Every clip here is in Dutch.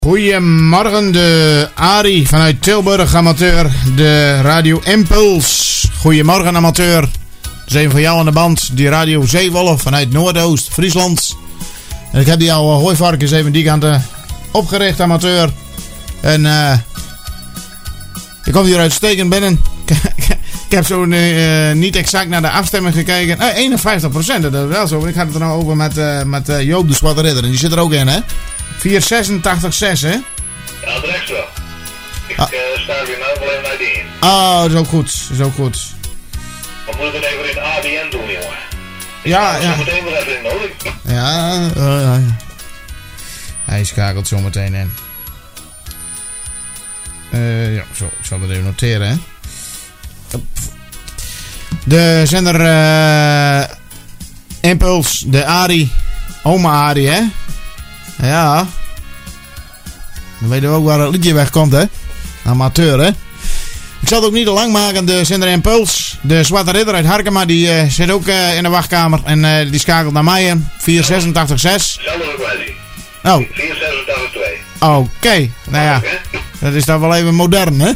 Goedemorgen, de Arie vanuit Tilburg, amateur, de Radio Impuls. Goedemorgen, amateur. Dat is een van jou aan de band, die Radio Zeewolf vanuit Noordoost, Friesland. En ik heb die al hooivarkens even die kant opgericht, amateur. En ik kom hier uitstekend binnen. Ik heb zo niet exact naar de afstemming gekeken. 51%, dat is wel zo. Ik had het er nou over met Joop de Zwarte Ridder. En die zit er ook in, hè? 486, hè? Ja, direct zo. Ik sta weer nou alleen naar die in. Oh, dat is ook goed. Dat is ook goed. Dan moet ik het even in de ADN doen, jongen. Ja. Ik meteen wel even in nodig. Ja. Hij schakelt zo meteen in. Ja, zo. Ik zal dat even noteren, hè. De zender Impuls, de Arie. Oma Arie, hè. Ja. Dan weten we ook waar het liedje wegkomt, hè. Amateur, hè. Ik zal het ook niet te lang maken. De zender Impuls. De Zwarte Ridder uit Harkema. Die zit ook in de wachtkamer. En die schakelt naar mij in. 486. Zelfde kwestie. Oh. 486-2. Oké. Nou ja. Dat is dan wel even modern, hè.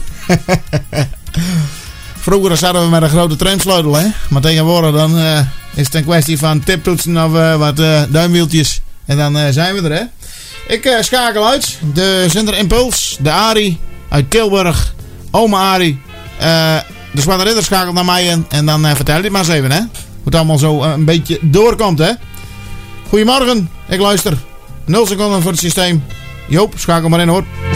Vroeger zaten we met een grote tramsleutel, hè. Maar tegenwoordig dan is het een kwestie van tiptoetsen of wat duimwieltjes. En dan zijn we er, hè. Ik schakel uit. De zender Impuls. De Arie uit Tilburg. Oma Arie. De Zwarte Ridder schakelt naar mij in. En dan vertel dit maar eens even, hè. Hoe het allemaal zo een beetje doorkomt, hè. Goedemorgen. Ik luister. 0 seconden voor het systeem. Joop, schakel maar in, hoor.